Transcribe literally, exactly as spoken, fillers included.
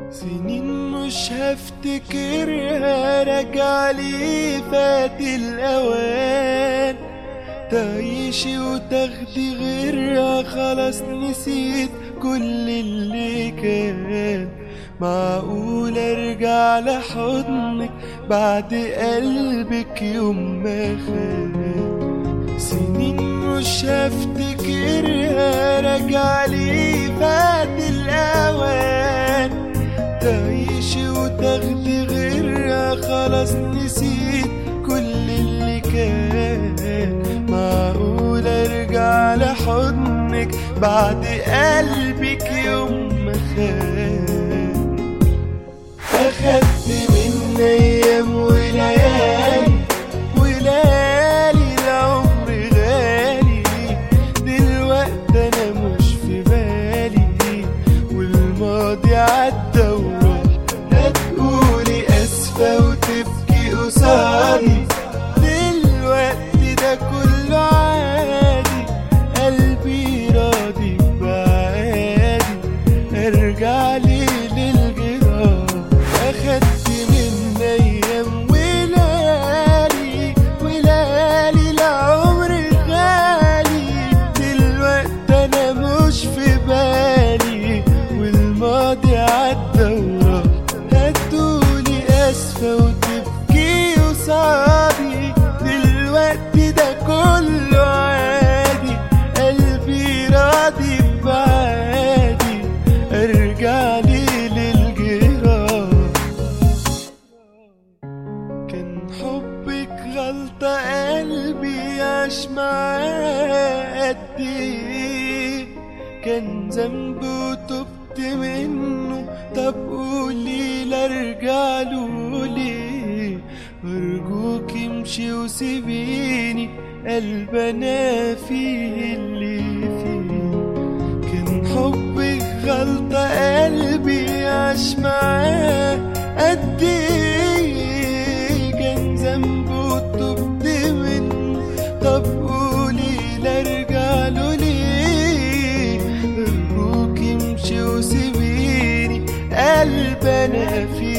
سنين مش هفتكرها، راجعلي فات الأوان. تعيشي وتاخدي غيرها، خلاص نسيت كل اللي كان. معقول ارجع لحضنك بعد قلبك يوم ما خان؟ سنين مش هفتكرها، راجعلي فات الأوان. تعيشي وتاخدي غيرها، خلاص نسيت كل اللي كان. معقول ارجع لحضنك بعد قلبك يوم ما خان؟ اخدت من ايام وليالي وليالي العمر غالي. دلوقتي انا مش في بالي، والماضي عدى وراح. هتقولي اسفة وتبكي قصادي، دلوقتي ده كله عادي. قلبي راضي بعادي، ارجعلي للجراح. اخدت من ايام وليالي وليالي العمر غالي. دلوقتي انا مش في بالي، والماضي عدى وراح. هتقولي اسفة وتبكي قصادي، دلوقتي ده كله عادي. قلبي راضي بعادي، ارجعلي للجراح. كان حبك غلطة، قلبي عاش معاه قد ايه. كان ذنب وتبت منه، طب قولي لارجعله ليه؟ ارجوك امشي وسيبيني، قلب انا فيه اللي فيه. كان حبك غلطة، قلبي عاش معاه قد ايه. كان ذنب وتبت منه، طب قولي لارجعله ليه؟ ارجوك امشي وسيبيني، قلب انا فيه